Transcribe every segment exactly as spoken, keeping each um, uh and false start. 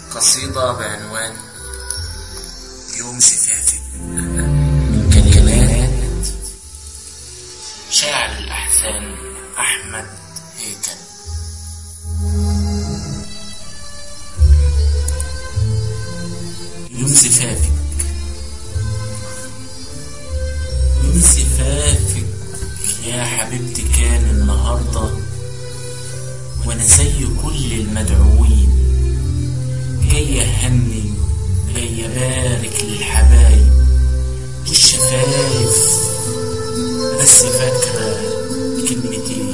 قصيدة بعنوان يوم زفافك، من كلمات شاعر الأحزان أحمد هيكل. يوم زفافك، يوم زفافك يا حبيبتي كان النهاردة، وانا زي كل المدعوين جاي اهني جاي ابارك للحبايب والشفايف، بس فاكرة كلمتين.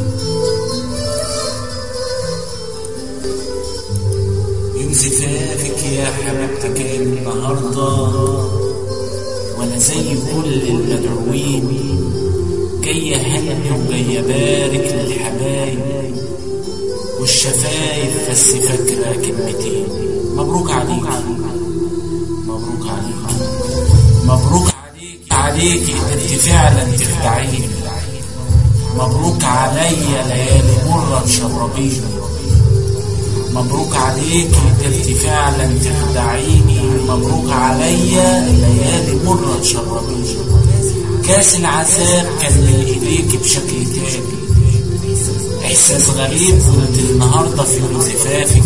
يوم زفافك يا حبيبتي كان النهاردة، وانا زي كل المدعوين جاي اهني وجاي ابارك للحبايب والشفايف، بس فاكرة كلمتين. مبروك عليك مبروك عليك مبروك عليك عليكي، انت فعلا تخدعيني. مبروك عليا ليالي مرة تشربيني. مبروك عليكي انت فعلا تخدعيني. مبروك عليا ليالي مرة تشربيني. كاس العذاب كان من ايديك بشكل تاني، احساس غريب كنت النهاردة في يوم زفافك.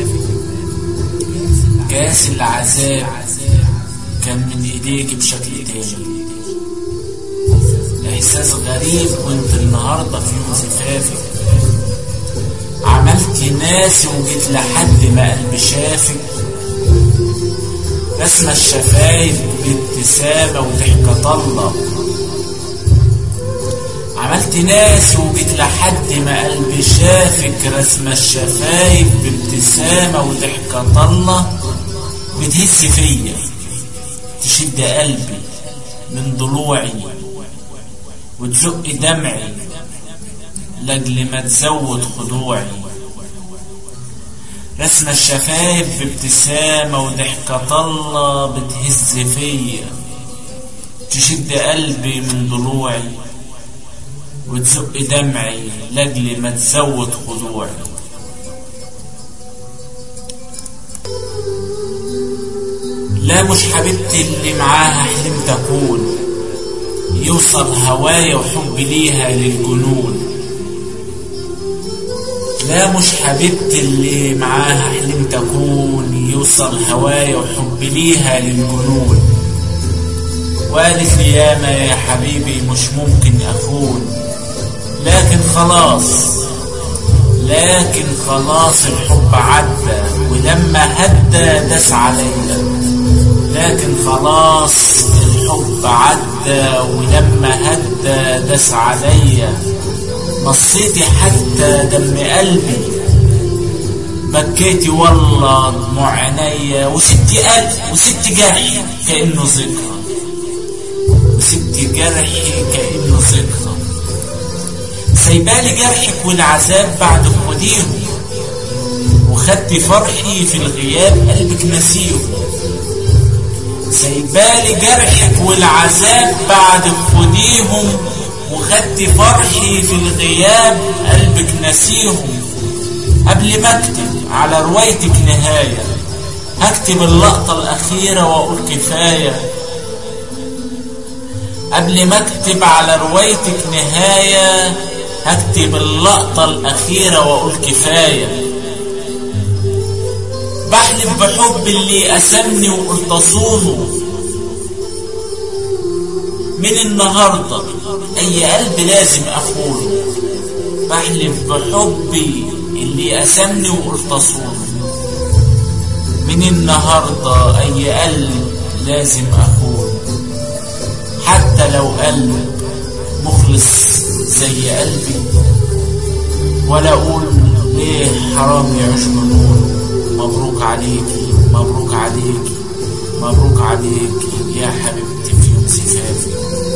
كاس العذاب كان من ايديك بشكل تاني، احساس غريب كنت النهاردة في يوم زفافك. عملت ناسي وجيت لحد ما قلبي شافك، رسمة الشفايف بابتسامة وضحكة طلة. عملت ناسي وجيت لحد ما قلبي شافك، رسمة الشفايف بابتسامة وضحكة طلة. بتهز فيا تشد قلبي من ضلوعي وتزق دمعي لاجل ما تزود خضوعي. رسمة الشفايف بابتسامة وضحكة طلة بتهز فيا تشد قلبي من ضلوعي وتزق دمعي لاجل ما تزود خضوعي. لا مش حبيبتي اللي معاها حلمت اكون، يوصل هوايا وحبي ليها للجنون. لا مش حبيبتي اللي معاها حلمت اكون، يوصل هوايا وحبي ليها للجنون. وقالت لي ياما يا حبيبي مش ممكن اخون، لكن خلاص لكن خلاص الحب عدى ولما هدى داس عليا. لكن خلاص الحب عدى ولما هدى داس عليا. مصيتي حتى دم قلبي، بكيتي والله دموع عينيا. وسبتي قلبي وسبتي جرحي كأنه ذكرى، وسبتي جرحي كأنه ذكرى. سايبالي جرحك والعذاب بعد خديهم، وخدتي فرحي في الغياب قلبك نسيهم. سايبالي جرحك والعذاب بعد خديهم، وخدتي فرحي في الغياب قلبك نسيهم. قبل ما اكتب على روايتك نهاية، هكتب اللقطة الأخيرة وأقول كفاية. قبل ما اكتب على روايتك نهاية، هكتب اللقطة الأخيرة وأقول كفاية. بحلف بحب اللي قسمني وقلت أصونه، من النهاردة أي قلب لازم أخونه. بحلف بحبي اللي قسمني وقلت أصونه، من النهاردة أي قلب لازم أخونه. حتى لو قلب مخلص زي قلبي، ولا أقول ليه حرام يعيش جنون. مبروك عليكي مبروك عليكي مبروك عليكي يا حبيبتي في يوم زفافك.